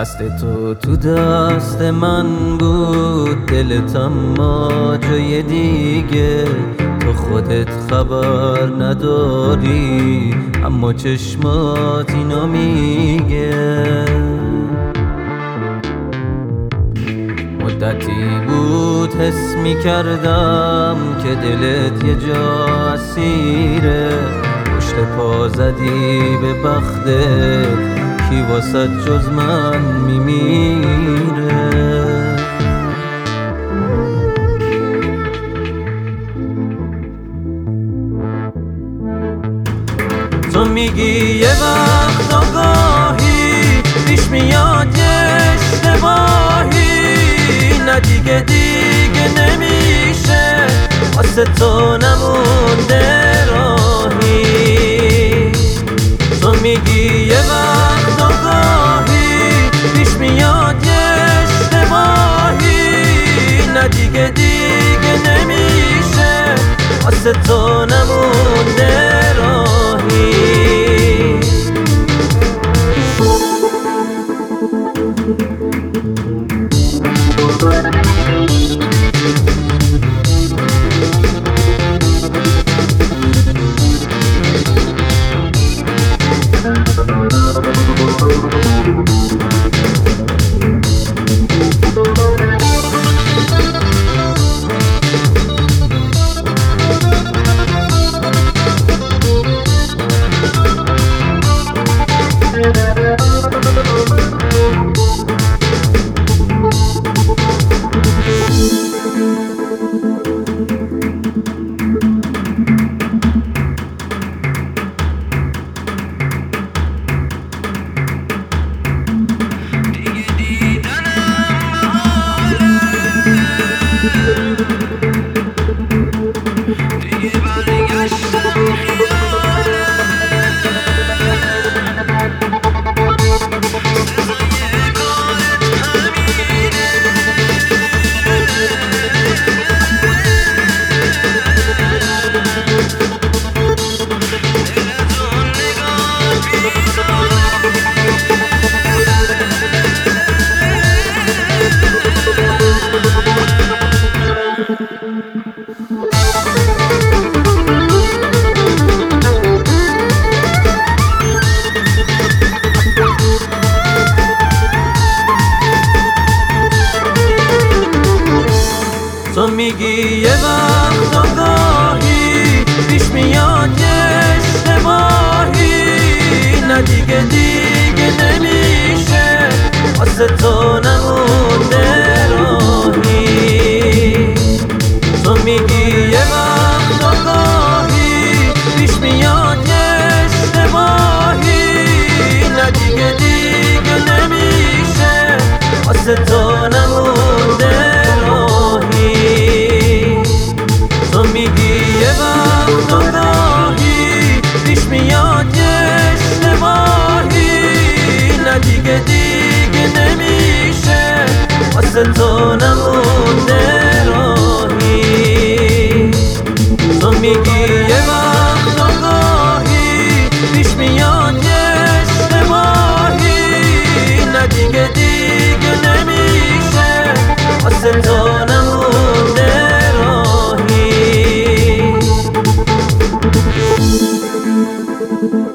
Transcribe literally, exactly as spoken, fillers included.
دست تو تو دست من بود، دلت اما جای دیگه. تو خودت خبر نداری اما چشمات اینو میگه. مدتی بود حس میکردم که دلت یه جا اسیره. پشت پا زدی به بختت، کی واسه جز من میمیره. تو میگی یه وقت آگاهی پیش میاد یه اشتباهی، نه دیگه دیگه نمیشه واسه تو نمونده راهی. تو میگی یه وقت آگاهی پیش میاد یه اشتباهی، نه دیگه دیگه نمیشه واسه تو نمونده راهی. تو میگی یه وقت آگاهی پیش میاد یه اشتباهی، نه دیگه دیگه نمیشه واسه تو نمونده راهی. تو میگی یه وقت آگاهی پیش میاد یه اشتباهی، نه دیگه دیگه نمیشه واسه تو نمونده. تو میگی یه وقت آگاهی پیش میاد یه اشتباهی، نه دیگه دیگه نمیشه واسه تو نمونده راهی. تو میگی یه وقت آگاهی پیش میاد یه اشتباهی، نه دیگه دیگه نمیشه واسه تو نمونده راهی.